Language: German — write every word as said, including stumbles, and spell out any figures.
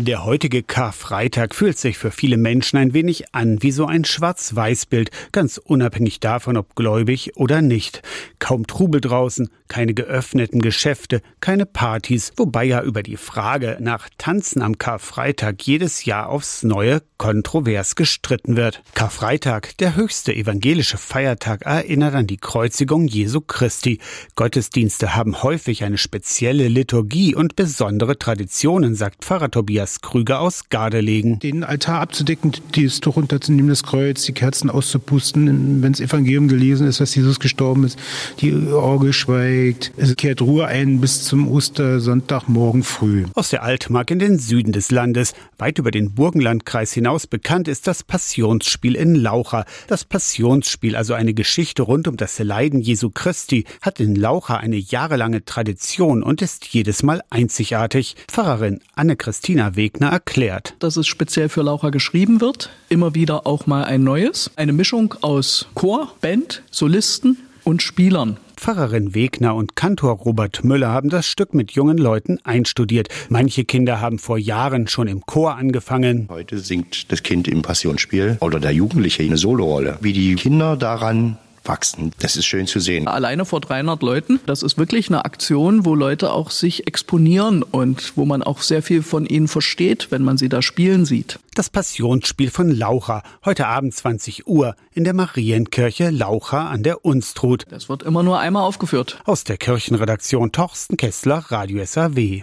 Der heutige Karfreitag fühlt sich für viele Menschen ein wenig an wie so ein Schwarz-Weiß-Bild, ganz unabhängig davon, ob gläubig oder nicht. Kaum Trubel draußen, keine geöffneten Geschäfte, keine Partys, wobei ja über die Frage nach Tanzen am Karfreitag jedes Jahr aufs Neue kontrovers gestritten wird. Karfreitag, der höchste evangelische Feiertag, erinnert an die Kreuzigung Jesu Christi. Gottesdienste haben häufig eine spezielle Liturgie und besondere Traditionen, sagt Pfarrer Tobias Krüger aus Gardelegen. Den Altar abzudecken, das Tuch runterzunehmen, das Kreuz, die Kerzen auszupusten, wenn das Evangelium gelesen ist, dass Jesus gestorben ist, die Orgel schweigt. Es kehrt Ruhe ein bis zum Ostersonntagmorgen früh. Aus der Altmark in den Süden des Landes, weit über den Burgenlandkreis hinaus bekannt, ist das Passionsspiel in Laucha. Das Passionsspiel, also eine Geschichte rund um das Leiden Jesu Christi, hat in Laucha eine jahrelange Tradition und ist jedes Mal einzigartig. Pfarrerin Anne-Christina Wegner erklärt. Dass es speziell für Laucha geschrieben wird, immer wieder auch mal ein neues. Eine Mischung aus Chor, Band, Solisten und Spielern. Pfarrerin Wegner und Kantor Robert Müller haben das Stück mit jungen Leuten einstudiert. Manche Kinder haben vor Jahren schon im Chor angefangen. Heute singt das Kind im Passionsspiel oder der Jugendliche eine Solorolle. Wie die Kinder daran wachsen. Das ist schön zu sehen. Alleine vor dreihundert Leuten, das ist wirklich eine Aktion, wo Leute auch sich exponieren und wo man auch sehr viel von ihnen versteht, wenn man sie da spielen sieht. Das Passionsspiel von Laucha, heute Abend zwanzig Uhr in der Marienkirche Laucha an der Unstrut. Das wird immer nur einmal aufgeführt. Aus der Kirchenredaktion Torsten Kessler, Radio S A W.